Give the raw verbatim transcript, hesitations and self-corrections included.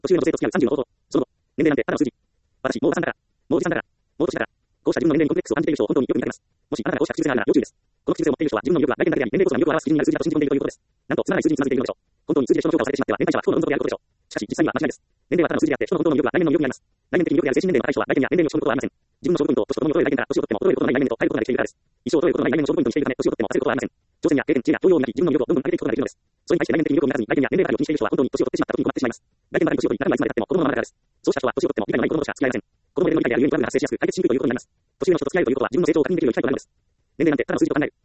年上の女性と付き合うさんじゅうの男。その後、年齢なんてただの数字。私、もうおばさんだから。もうおじさんだから。もう年だから。こうした自分の年齢にコンプレックスを感じている人を本当によく見かけます。もしあなたがこうした口癖があるなら要注意です。この口癖を持っている人は自分の魅力は外見だけであり、年齢こそが魅力を表す基準になる数字だと信じ込んでいるということです。なんとつまらない数字につまずいているのでしょう。本当に数字で人の評価をされてしまっては年配者は不幸のどん底であることでしょう。しかし実際には間違いです。年齢はただの数字であって、人の本当の魅力は内面の魅力にあります。内面的に魅力である精神年齢の若い人は外見や年齢に落ち込むことはありません。自分の勝負ポイントを年とともに衰える外見から年を取っても衰えることのない内面へと変えることができているからです。一生衰えることのない内面の勝負ポイントにしているため、年を取っても焦ることはありません。挑戦や経験、知恵や教養を磨き、自分の魅力をどんどん上げていくことができるのです。それに対して内面的に魅力を磨かずに外見や年齢ばかりを気にしている人は本当に年を取ってしまった時に困ってしまいます。外見ばかり年を取り、中身はいつまで経っても子供のままだからです。そうした人は年を取っても理解のない子供としか付き合いません。子供の理解であるゆえにトラブルが発生しやすく、解決しにくいということになります。年上の人と付き合うということは自分の成長を確認できるように機会となるのです。年齢なんてただの数字と考える。